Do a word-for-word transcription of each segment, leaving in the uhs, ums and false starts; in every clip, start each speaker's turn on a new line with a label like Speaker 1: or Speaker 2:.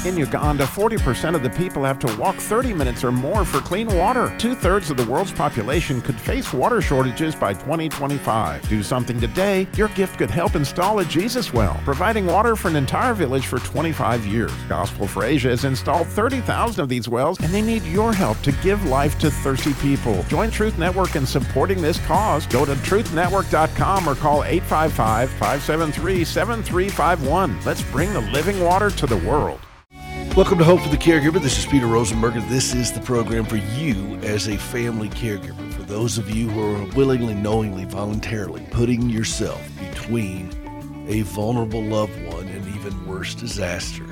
Speaker 1: In Uganda, forty percent of the people have to walk thirty minutes or more for clean water. Two-thirds of the world's population could face water shortages by twenty twenty-five. Do something today. Your gift could help install a Jesus well, providing water for an entire village for twenty-five years. Gospel for Asia has installed thirty thousand of these wells, and they need your help to give life to thirsty people. Join Truth Network in supporting this cause. Go to truth network dot com or call eight five five, five seven three, seven three five one. Let's bring the living water to the world.
Speaker 2: Welcome to Hope for the Caregiver. This is Peter Rosenberger. This is the program for you as a family caregiver. For those of you who are willingly, knowingly, voluntarily putting yourself between a vulnerable loved one and even worse, disaster.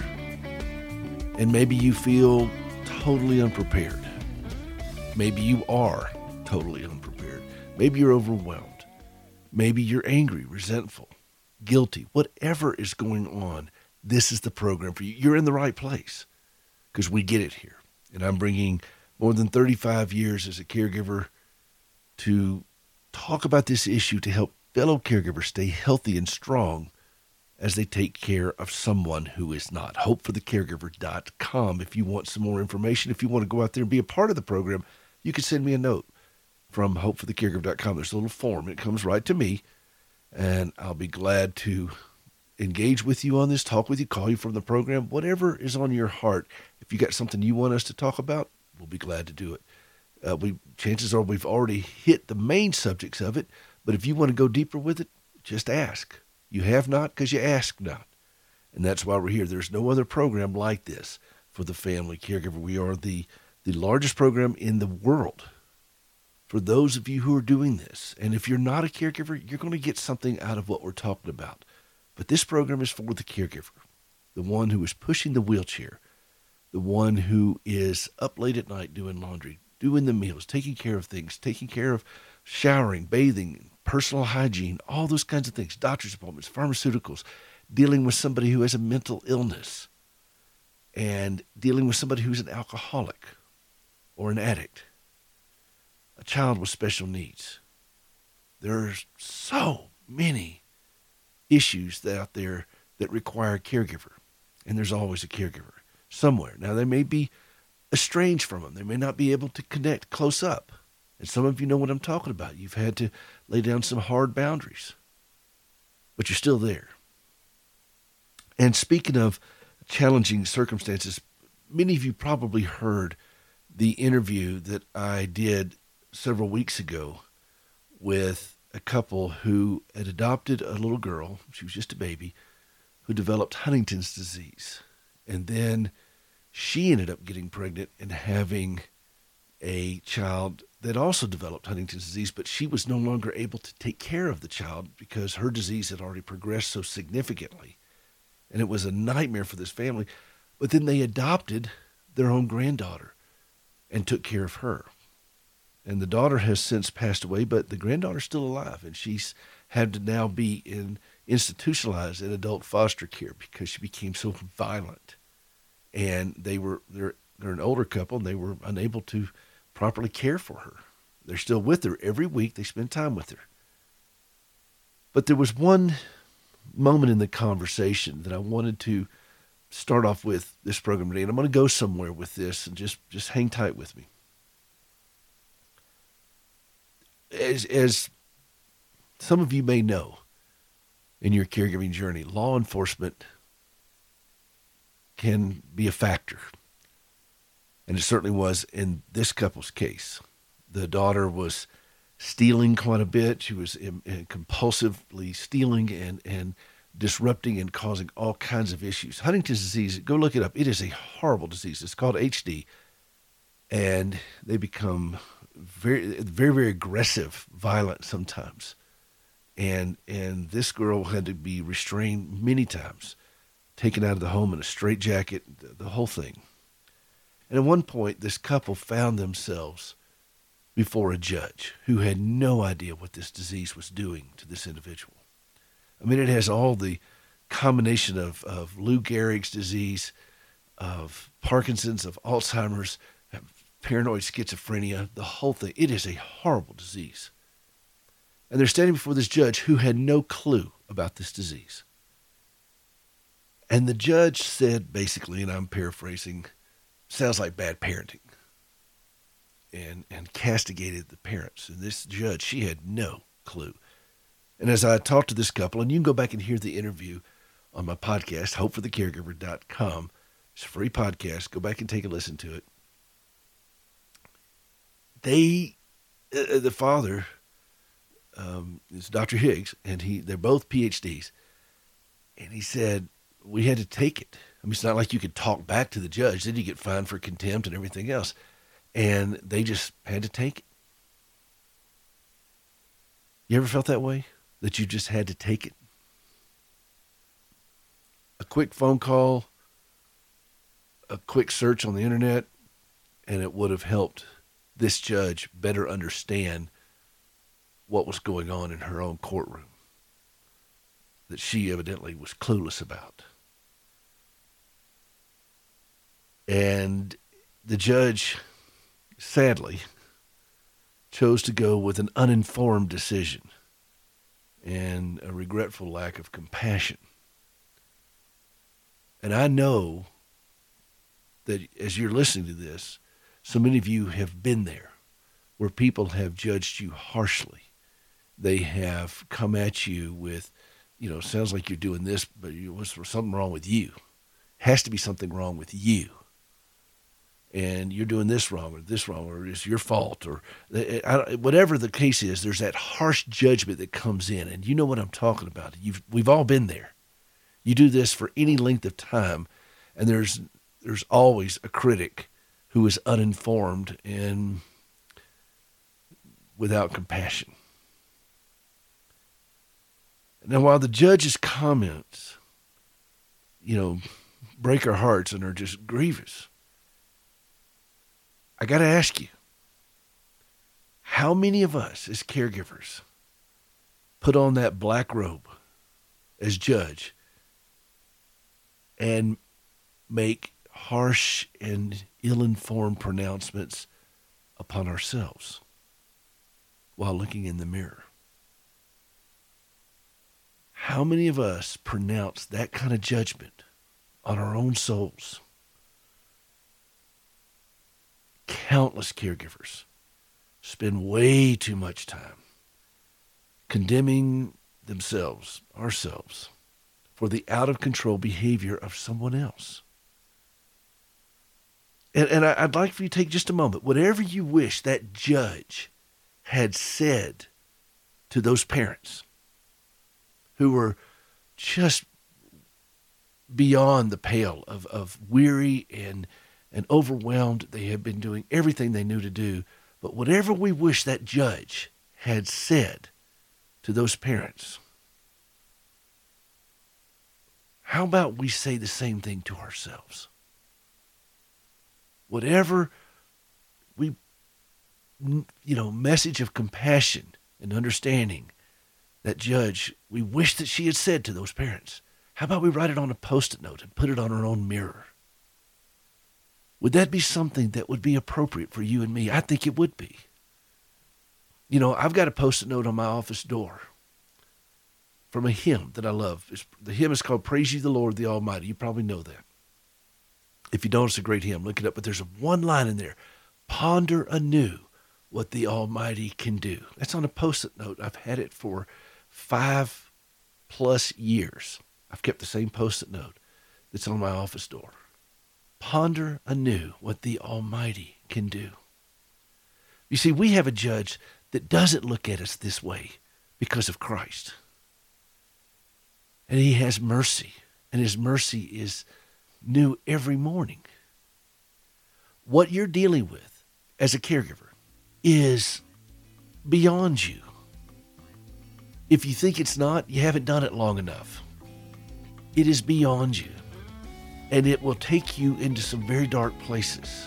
Speaker 2: And maybe you feel totally unprepared. Maybe you are totally unprepared. Maybe you're overwhelmed. Maybe you're angry, resentful, guilty. Whatever is going on, this is the program for you. You're in the right place because we get it here. And I'm bringing more than thirty-five years as a caregiver to talk about this issue to help fellow caregivers stay healthy and strong as they take care of someone who is not. hope for the caregiver dot com. If you want some more information, if you want to go out there and be a part of the program, you can send me a note from hope for the caregiver dot com. There's a little form. It comes right to me, and I'll be glad to engage with you on this, talk with you, call you from the program, whatever is on your heart. If you got something you want us to talk about, we'll be glad to do it. Uh, we chances are we've already hit the main subjects of it, but if you want to go deeper with it, just ask. You have not because you ask not. And that's why we're here. There's no other program like this for the family caregiver. We are the, the largest program in the world for those of you who are doing this. And if you're not a caregiver, you're going to get something out of what we're talking about. But this program is for the caregiver, the one who is pushing the wheelchair, the one who is up late at night doing laundry, doing the meals, taking care of things, taking care of showering, bathing, personal hygiene, all those kinds of things, doctor's appointments, pharmaceuticals, dealing with somebody who has a mental illness, and dealing with somebody who's an alcoholic or an addict, a child with special needs. There's so many issues out there that require a caregiver, and there's always a caregiver somewhere. Now, they may be estranged from them. They may not be able to connect close up, and some of you know what I'm talking about. You've had to lay down some hard boundaries, but you're still there. And speaking of challenging circumstances, many of you probably heard the interview that I did several weeks ago with a couple who had adopted a little girl. She was just a baby who developed Huntington's disease. And then she ended up getting pregnant and having a child that also developed Huntington's disease, but she was no longer able to take care of the child because her disease had already progressed so significantly. And it was a nightmare for this family. But then they adopted their own granddaughter and took care of her. And the daughter has since passed away, but the granddaughter's still alive, and she's had to now be in institutionalized in adult foster care because she became so violent. And they were they're they're an older couple, and they were unable to properly care for her. They're still with her every week. They spend time with her. But there was one moment in the conversation that I wanted to start off with this program today, and I'm going to go somewhere with this, and just just hang tight with me. As, as some of you may know in your caregiving journey, law enforcement can be a factor. And it certainly was in this couple's case. The daughter was stealing quite a bit. She was in, in compulsively stealing and, and disrupting and causing all kinds of issues. Huntington's disease, go look it up. It is a horrible disease. It's called H D. And they become very, very, very aggressive, violent sometimes. And and this girl had to be restrained many times, taken out of the home in a straitjacket, the, the whole thing. And at one point, this couple found themselves before a judge who had no idea what this disease was doing to this individual. I mean, it has all the combination of, of Lou Gehrig's disease, of Parkinson's, of Alzheimer's, paranoid schizophrenia, the whole thing. It is a horrible disease. And they're standing before this judge who had no clue about this disease. And the judge said basically, and I'm paraphrasing, sounds like bad parenting, and and castigated the parents. And this judge, she had no clue. And as I talked to this couple, and you can go back and hear the interview on my podcast, hope for the caregiver dot com. It's a free podcast. Go back and take a listen to it. They, uh, the father, um, is Doctor Higgs, and he they're both P H Ds. And he said, we had to take it. I mean, it's not like you could talk back to the judge. Then you get fined for contempt and everything else. And they just had to take it. You ever felt that way? That you just had to take it? A quick phone call, a quick search on the internet, and it would have helped this judge better understand what was going on in her own courtroom that she evidently was clueless about. And the judge, sadly, chose to go with an uninformed decision and a regretful lack of compassion. And I know that as you're listening to this, so many of you have been there where people have judged you harshly. They have come at you with, you know, sounds like you're doing this, but you, was there something wrong with you? Has to be something wrong with you. And you're doing this wrong or this wrong, or it's your fault, or I, whatever the case is, there's that harsh judgment that comes in. And you know what I'm talking about. You've, we've all been there. You do this for any length of time, and there's there's always a critic who is uninformed and without compassion. Now, while the judge's comments, you know, break our hearts and are just grievous, I got to ask you, how many of us as caregivers put on that black robe as judge and make harsh and ill-informed pronouncements upon ourselves while looking in the mirror? How many of us pronounce that kind of judgment on our own souls? Countless caregivers spend way too much time condemning themselves, ourselves, for the out-of-control behavior of someone else. And, and I, I'd like for you to take just a moment. Whatever you wish that judge had said to those parents who were just beyond the pale of, of weary and, and overwhelmed. They had been doing everything they knew to do. But whatever we wish that judge had said to those parents, how about we say the same thing to ourselves? Whatever we, you know, message of compassion and understanding that judge, we wish that she had said to those parents, how about we write it on a Post-it note and put it on our own mirror? Would that be something that would be appropriate for you and me? I think it would be. You know, I've got a Post-it note on my office door from a hymn that I love. It's, the hymn is called Praise Ye the Lord, the Almighty. You probably know that. If you don't, it's a great hymn. Look it up. But there's one line in there. Ponder anew what the Almighty can do. That's on a Post-it note. I've had it for five plus years. I've kept the same Post-it note that's on my office door. Ponder anew what the Almighty can do. You see, we have a judge that doesn't look at us this way because of Christ. And he has mercy, and his mercy is new every morning. What you're dealing with as a caregiver is beyond you. If you think it's not, you haven't done it long enough. It is beyond you, and it will take you into some very dark places.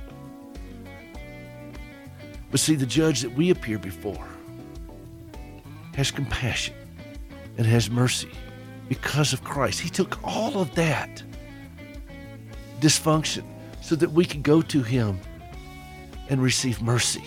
Speaker 2: But see, the judge that we appear before has compassion and has mercy because of Christ. He took all of that dysfunction so that we could go to him and receive mercy.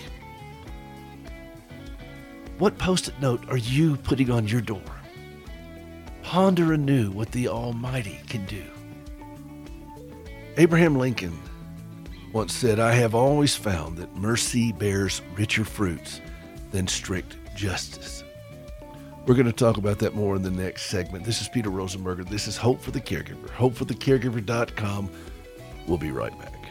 Speaker 2: What Post-it note are you putting on your door? Ponder anew what the Almighty can do. Abraham Lincoln once said, "I have always found that mercy bears richer fruits than strict justice." We're going to talk about that more in the next segment. This is Peter Rosenberger. This is Hope for the Caregiver, hope for the caregiver dot com. We'll be right back.